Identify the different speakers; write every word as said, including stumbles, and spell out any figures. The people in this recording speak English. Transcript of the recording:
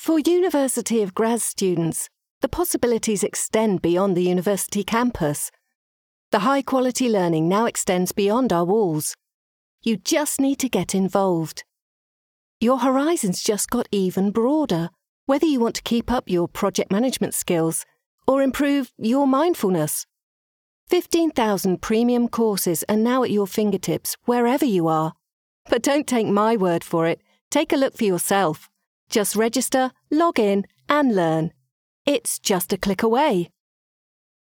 Speaker 1: For University of Graz students, the possibilities extend beyond the university campus. The high-quality learning now extends beyond our walls. You just need to get involved. Your horizons just got even broader, whether you want to keep up your project management skills or improve your mindfulness. fifteen thousand premium courses are now at your fingertips wherever you are. But don't take my word for it. Take a look for yourself. Just register, log in, and learn. It's just a click away.